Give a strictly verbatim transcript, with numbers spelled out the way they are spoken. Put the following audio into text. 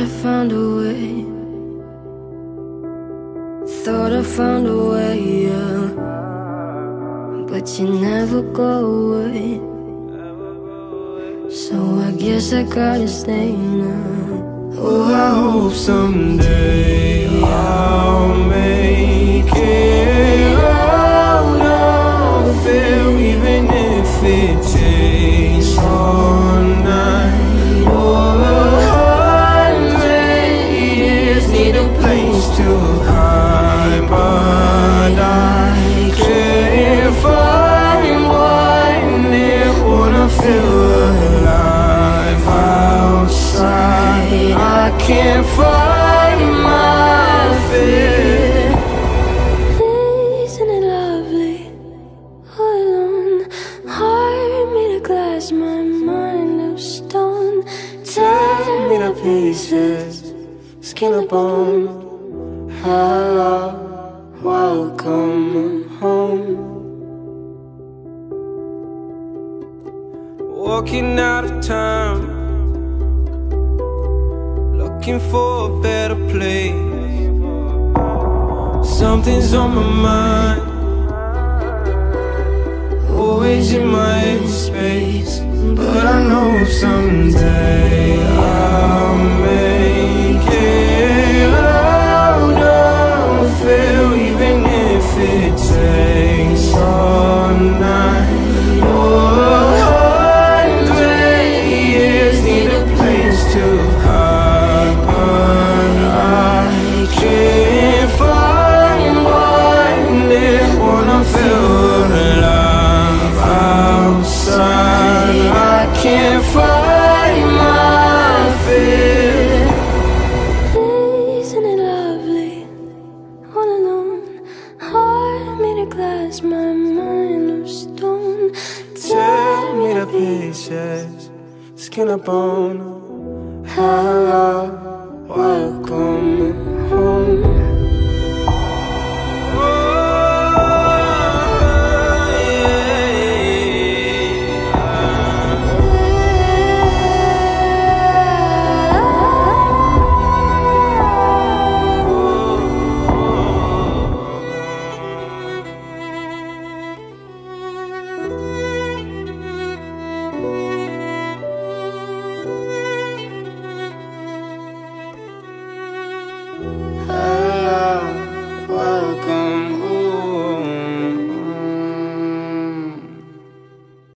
I found a way. Thought I found a way, yeah. But you never go away. So I guess I gotta stay now. Oh, I hope someday I'll make it out of it, even if it takes all night or a hundred years. Need a place to hide, but I can't find one near. Wanna feel alive outside. I can't find my fear. Isn't it lovely? All alone, heart made of glass, my mind of stone. Tear me to pieces, skin and bone. Hello, welcome home. Walking out of town, looking for a better place. Something's on my mind, always in my space. But I know someday I'll make it out of it, even if it takes all night or a hundred years. Need a place to hide, but I can't find one near. Wanna feel alive outside. I can't find my fear. Isn't it lovely? All alone, heart made of glass, my mind of stone. Tear me to pieces, skin and bone. Hello, welcome home. Thank you.